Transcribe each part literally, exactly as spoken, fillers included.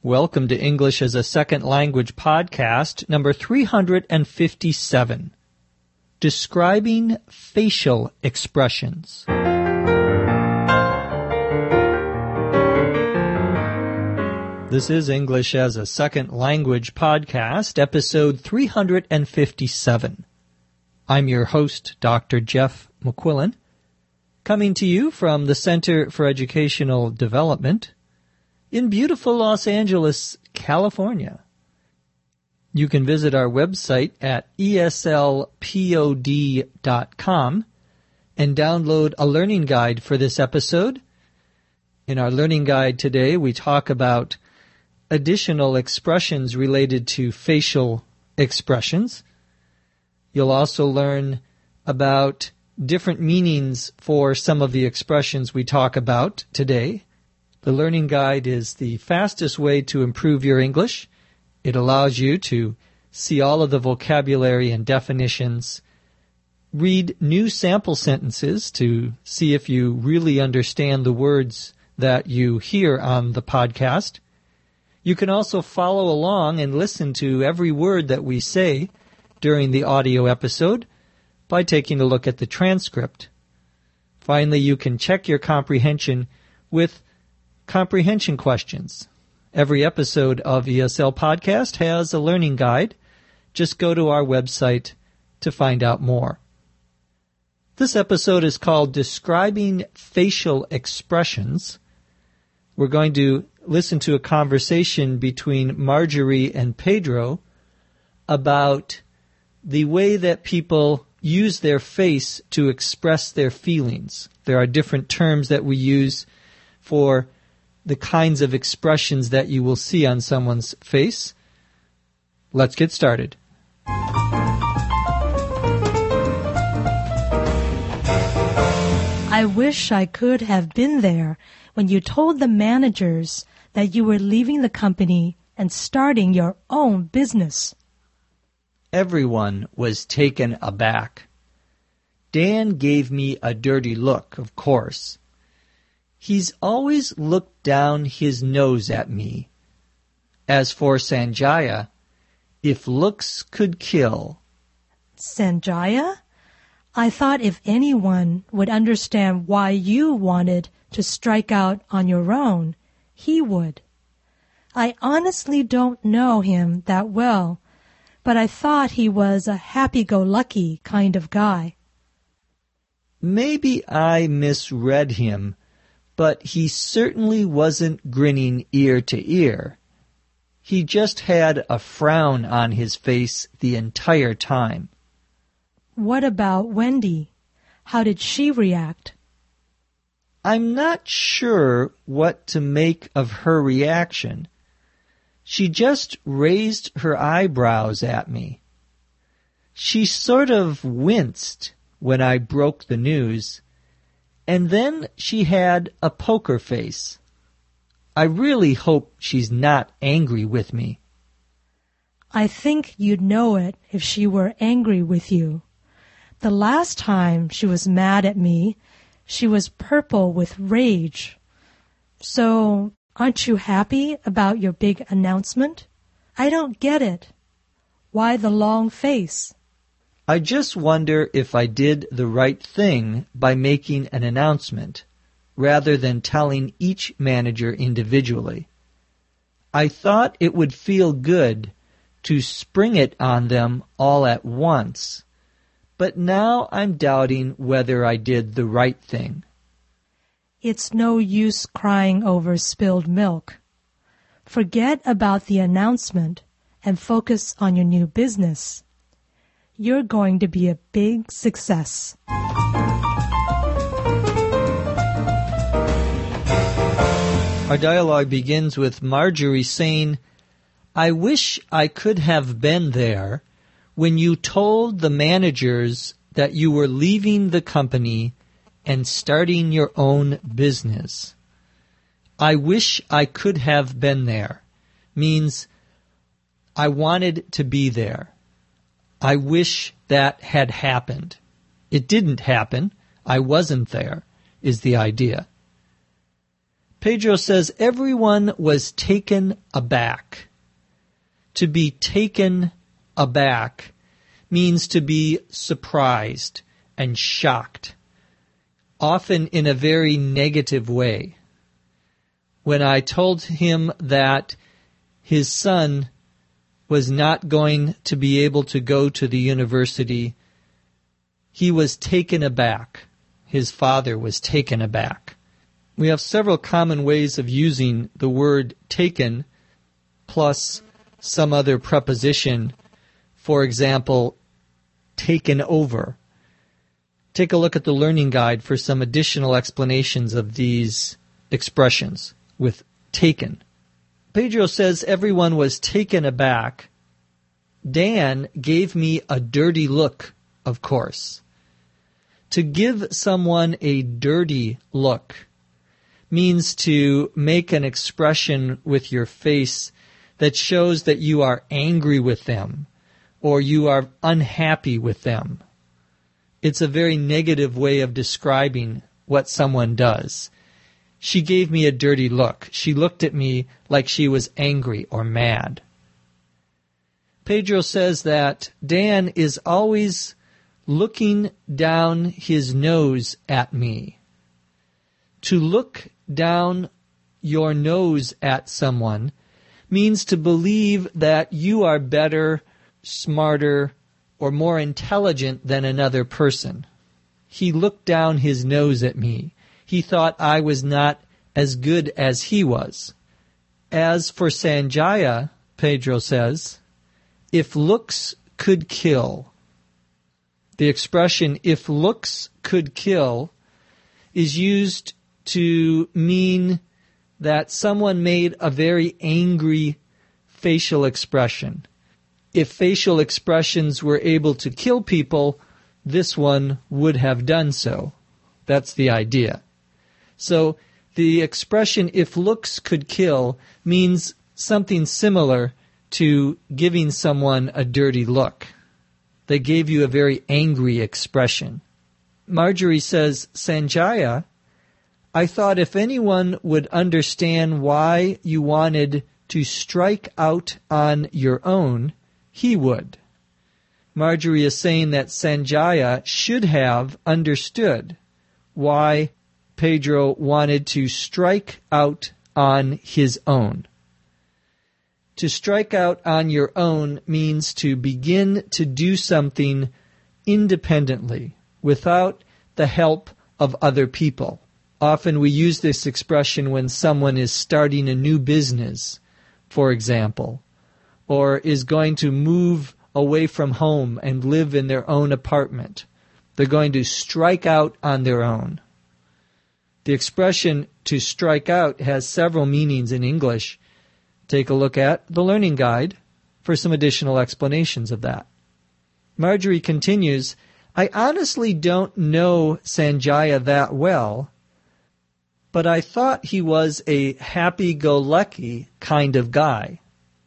Welcome to English as a Second Language podcast, number three hundred fifty-seven, Describing Facial Expressions. This is English as a Second Language podcast, episode three hundred fifty-seven. I'm your host, Doctor Jeff McQuillan, coming to you from the Center for Educational Development in beautiful Los Angeles, California. You can visit our website at E S L pod dot com and download a learning guide for this episode. In our learning guide today, we talk about additional expressions related to facial expressions. You'll also learn about different meanings for some of the expressions we talk about today. The learning guide is the fastest way to improve your English. It allows you to see all of the vocabulary and definitions, read new sample sentences to see if you really understand the words that you hear on the podcast. You can also follow along and listen to every word that we say during the audio episode by taking a look at the transcript. Finally, you can check your comprehension with comprehension questions. Every episode of E S L Podcast has a learning guide. Just go to our website to find out more. This episode is called Describing Facial Expressions. We're going to listen to a conversation between Marjorie and Pedro about the way that people use their face to express their feelings. There are different terms that we use for the kinds of expressions that you will see on someone's face. Let's get started. I wish I could have been there when you told the managers that you were leaving the company and starting your own business. Everyone was taken aback. Dan gave me a dirty look, of course. He's always looked down his nose at me. As for Sanjaya, if looks could kill. Sanjaya? I thought if anyone would understand why you wanted to strike out on your own, he would. I honestly don't know him that well, but I thought he was a happy-go-lucky kind of guy. Maybe I misread him, but he certainly wasn't grinning ear to ear. He just had a frown on his face the entire time. What about Wendy? How did she react? I'm not sure what to make of her reaction. She just raised her eyebrows at me. She sort of winced when I broke the news, and then she had a poker face. I really hope she's not angry with me. I think you'd know it if she were angry with you. The last time she was mad at me, she was purple with rage. So, aren't you happy about your big announcement? I don't get it. Why the long face? I just wonder if I did the right thing by making an announcement, rather than telling each manager individually. I thought it would feel good to spring it on them all at once, but now I'm doubting whether I did the right thing. It's no use crying over spilled milk. Forget about the announcement and focus on your new business. You're going to be a big success. Our dialogue begins with Marjorie saying, I wish I could have been there when you told the managers that you were leaving the company and starting your own business. I wish I could have been there means I wanted to be there. I wish that had happened. It didn't happen. I wasn't there, is the idea. Pedro says, everyone was taken aback. To be taken aback means to be surprised and shocked, often in a very negative way. When I told him that his son was not going to be able to go to the university, he was taken aback. His father was taken aback. We have several common ways of using the word taken plus some other preposition. For example, taken over. Take a look at the Learning Guide for some additional explanations of these expressions with taken. Pedro says everyone was taken aback. Dan gave me a dirty look, of course. To give someone a dirty look means to make an expression with your face that shows that you are angry with them or you are unhappy with them. It's a very negative way of describing what someone does. She gave me a dirty look. She looked at me like she was angry or mad. Pedro says that Dan is always looking down his nose at me. To look down your nose at someone means to believe that you are better, smarter, or more intelligent than another person. He looked down his nose at me. He thought I was not as good as he was. As for Sanjaya, Pedro says, if looks could kill. The expression, if looks could kill, is used to mean that someone made a very angry facial expression. If facial expressions were able to kill people, this one would have done so. That's the idea. So the expression, if looks could kill, means something similar to giving someone a dirty look. They gave you a very angry expression. Marjorie says, Sanjaya, I thought if anyone would understand why you wanted to strike out on your own, he would. Marjorie is saying that Sanjaya should have understood why Pedro wanted to strike out on his own. To strike out on your own means to begin to do something independently, without the help of other people. Often we use this expression when someone is starting a new business, for example, or is going to move away from home and live in their own apartment. They're going to strike out on their own. The expression to strike out has several meanings in English. Take a look at the Learning Guide for some additional explanations of that. Marjorie continues, I honestly don't know Sanjaya that well, but I thought he was a happy-go-lucky kind of guy.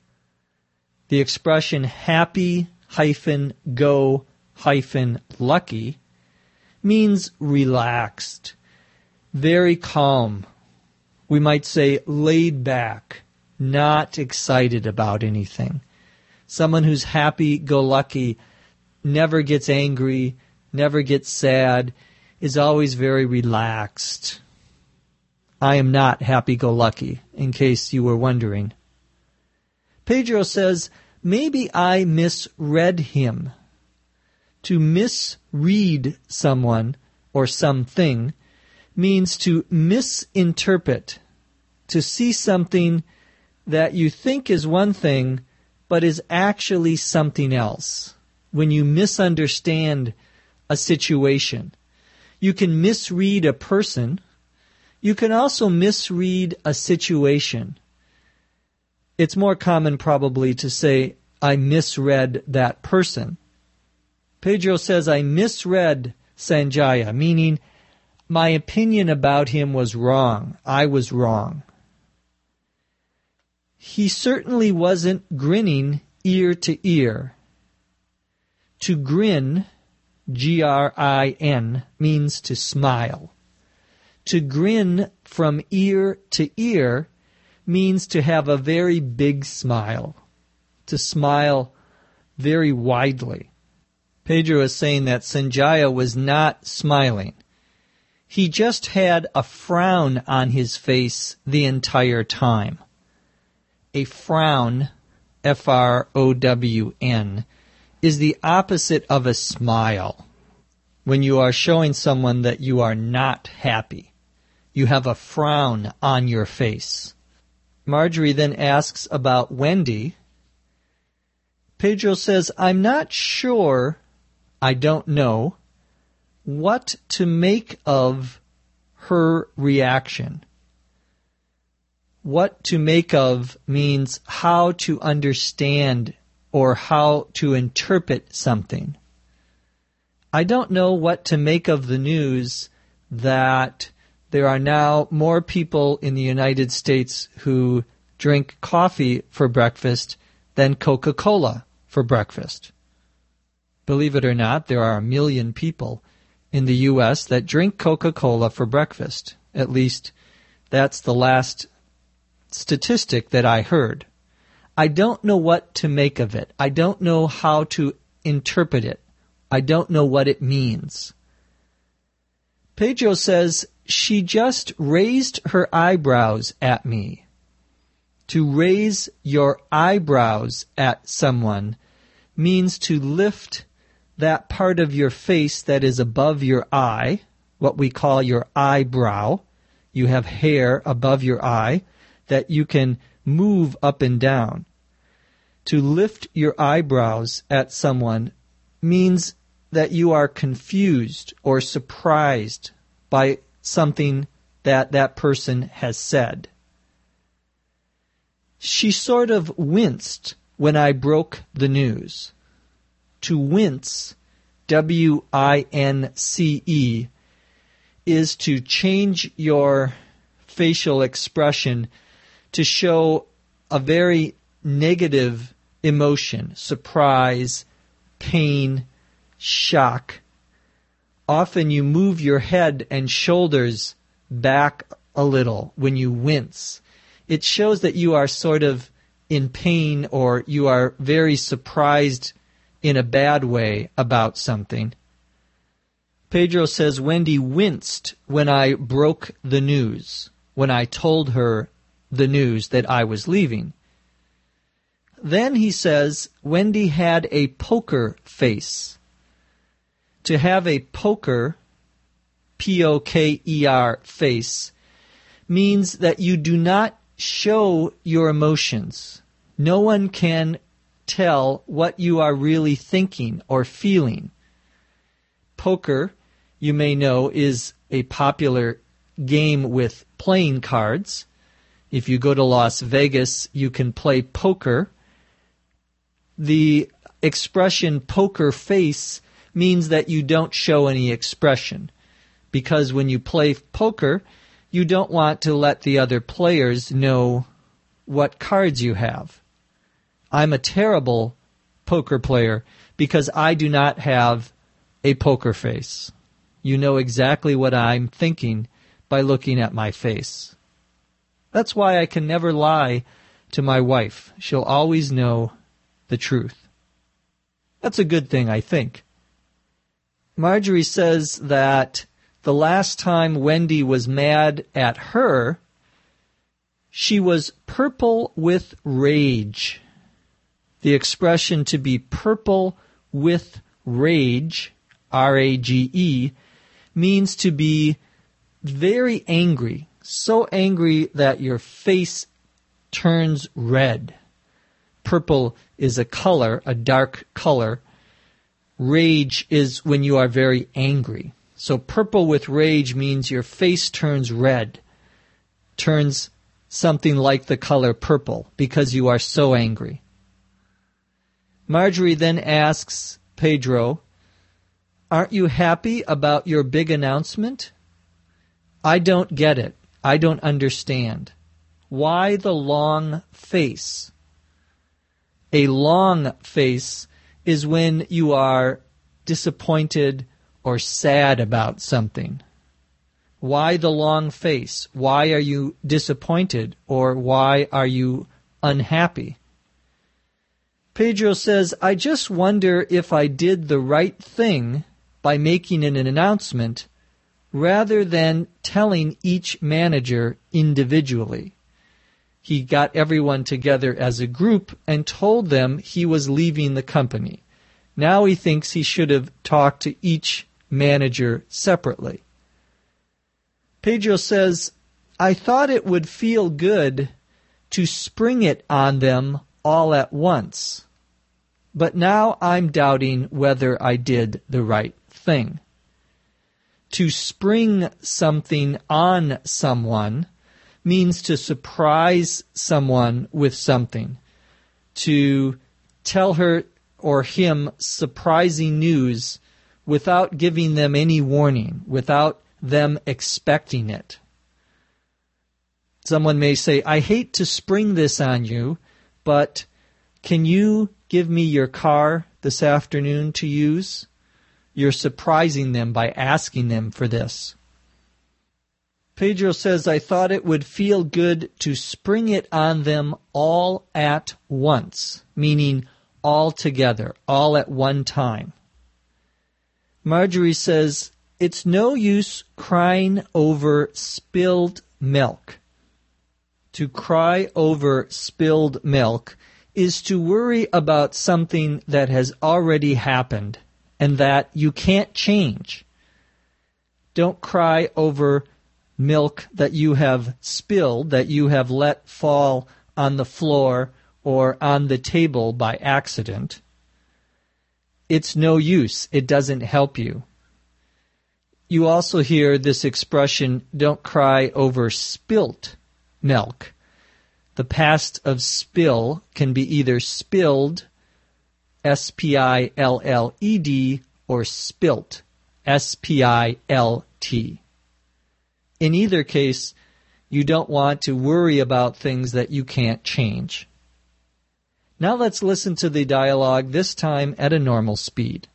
The expression happy hyphen go hyphen lucky means relaxed, very calm. We might say laid back, not excited about anything. Someone who's happy-go-lucky, never gets angry, never gets sad, is always very relaxed. I am not happy-go-lucky, in case you were wondering. Pedro says, maybe I misread him. To misread someone or something means to misinterpret, to see something that you think is one thing, but is actually something else. When you misunderstand a situation, you can misread a person. You can also misread a situation. It's more common probably to say, I misread that person. Pedro says, I misread Sanjaya, meaning my opinion about him was wrong. I was wrong. He certainly wasn't grinning ear to ear. To grin, G R I N, means to smile. To grin from ear to ear means to have a very big smile, to smile very widely. Pedro is saying that Sanjaya was not smiling. He just had a frown on his face the entire time. A frown, F R O W N, is the opposite of a smile. When you are showing someone that you are not happy, you have a frown on your face. Marjorie then asks about Wendy. Pedro says, I'm not sure, I don't know, what to make of her reaction. What to make of means how to understand or how to interpret something. I don't know what to make of the news that there are now more people in the United States who drink coffee for breakfast than Coca-Cola for breakfast. Believe it or not, there are a million people in the U S that drink Coca-Cola for breakfast. At least that's the last statistic that I heard. I don't know what to make of it. I don't know how to interpret it. I don't know what it means. Pedro says, she just raised her eyebrows at me. To raise your eyebrows at someone means to lift that part of your face that is above your eye, what we call your eyebrow. You have hair above your eye that you can move up and down. To lift your eyebrows at someone means that you are confused or surprised by something that that person has said. She sort of winced when I broke the news. To wince, W I N C E, is to change your facial expression to show a very negative emotion, surprise, pain, shock. Often you move your head and shoulders back a little when you wince. It shows that you are sort of in pain or you are very surprised in a bad way about something. Pedro says Wendy winced when I broke the news, when I told her the news that I was leaving. Then he says Wendy had a poker face. To have a poker, P O K E R, face, means that you do not show your emotions. No one can tell what you are really thinking or feeling. Poker, you may know, is a popular game with playing cards. If you go to Las Vegas, you can play poker. The expression poker face means that you don't show any expression. Because when you play poker, you don't want to let the other players know what cards you have. I'm a terrible poker player because I do not have a poker face. You know exactly what I'm thinking by looking at my face. That's why I can never lie to my wife. She'll always know the truth. That's a good thing, I think. Marjorie says that the last time Wendy was mad at her, she was purple with rage. The expression to be purple with rage, R A G E, means to be very angry, so angry that your face turns red. Purple is a color, a dark color. Rage is when you are very angry. So purple with rage means your face turns red, turns something like the color purple because you are so angry. Marjorie then asks Pedro, aren't you happy about your big announcement? I don't get it. I don't understand. Why the long face? A long face is when you are disappointed or sad about something. Why the long face? Why are you disappointed? Or why are you unhappy? Pedro says, I just wonder if I did the right thing by making an announcement rather than telling each manager individually. He got everyone together as a group and told them he was leaving the company. Now he thinks he should have talked to each manager separately. Pedro says, I thought it would feel good to spring it on them all at once, but now I'm doubting whether I did the right thing. To spring something on someone means to surprise someone with something, to tell her or him surprising news without giving them any warning, without them expecting it. Someone may say, I hate to spring this on you, but can you give me your car this afternoon to use? You're surprising them by asking them for this. Pedro says, I thought it would feel good to spring it on them all at once, meaning all together, all at one time. Marjorie says, it's no use crying over spilled milk. To cry over spilled milk is to worry about something that has already happened and that you can't change. Don't cry over milk that you have spilled, that you have let fall on the floor or on the table by accident. It's no use. It doesn't help you. You also hear this expression, don't cry over spilt milk. The past of spill can be either spilled, S P I L L E D, or spilt, S P I L T. In either case, you don't want to worry about things that you can't change. Now let's listen to the dialogue, this time at a normal speed.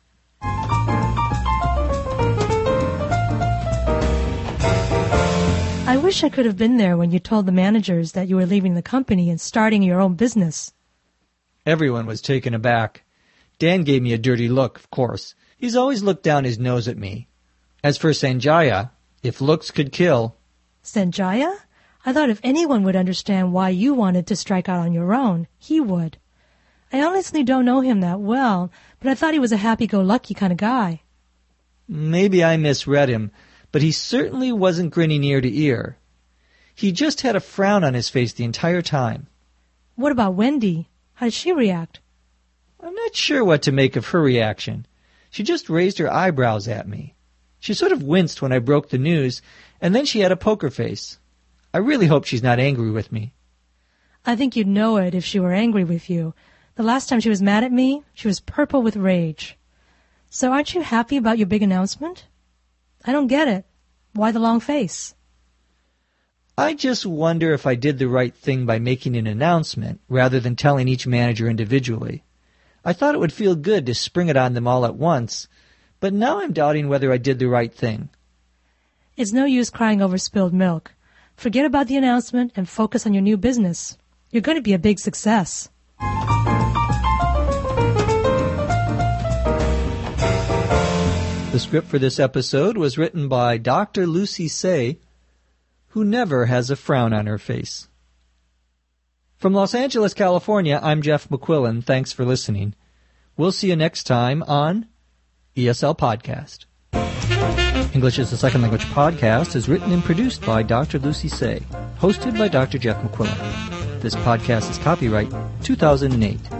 I wish I could have been there when you told the managers that you were leaving the company and starting your own business. Everyone was taken aback. Dan gave me a dirty look, of course. He's always looked down his nose at me. As for Sanjaya, if looks could kill... Sanjaya? I thought if anyone would understand why you wanted to strike out on your own, he would. I honestly don't know him that well, but I thought he was a happy-go-lucky kind of guy. Maybe I misread him, but he certainly wasn't grinning ear to ear. He just had a frown on his face the entire time. What about Wendy? How did she react? I'm not sure what to make of her reaction. She just raised her eyebrows at me. She sort of winced when I broke the news, and then she had a poker face. I really hope she's not angry with me. I think you'd know it if she were angry with you. The last time she was mad at me, she was purple with rage. So aren't you happy about your big announcement? I don't get it. Why the long face? I just wonder if I did the right thing by making an announcement rather than telling each manager individually. I thought it would feel good to spring it on them all at once, but now I'm doubting whether I did the right thing. It's no use crying over spilled milk. Forget about the announcement and focus on your new business. You're going to be a big success. The script for this episode was written by Doctor Lucy Say, who never has a frown on her face. From Los Angeles, California, I'm Jeff McQuillan. Thanks for listening. We'll see you next time on E S L Podcast. English as a Second Language Podcast is written and produced by Doctor Lucy Say, hosted by Doctor Jeff McQuillan. This podcast is copyright two thousand eight.